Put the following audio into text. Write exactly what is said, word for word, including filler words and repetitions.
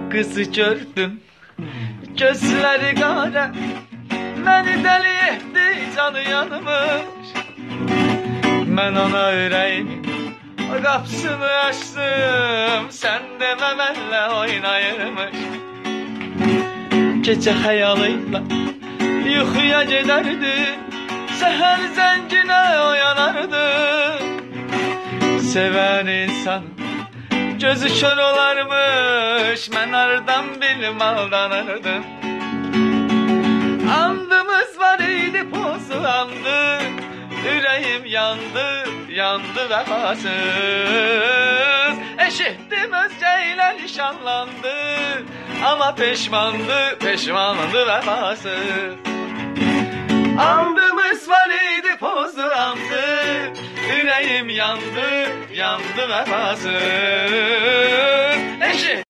Kızı gördüm, gözleri qara, məni dəli etdi, canı yanmış. Mən ona ürəyimin qapısını açdım, sən demə mənlə oynayırmış. Gecə xəyalıyla yuxuya gedərdi, səhər zənginə oyanardı. Sevən insan gözü kör olarmış, mən hardan bilim aldanırdım. Andımız var idi, pozulandı, ürəyim yandı, yandı vəfasız. Eşitdim özgə ilə nişanlandı, ama peşmandı, peşmandı vəfasız. Andımız var idi, pozulandı, ürəyim yandı, yandı vəfasız. Eşit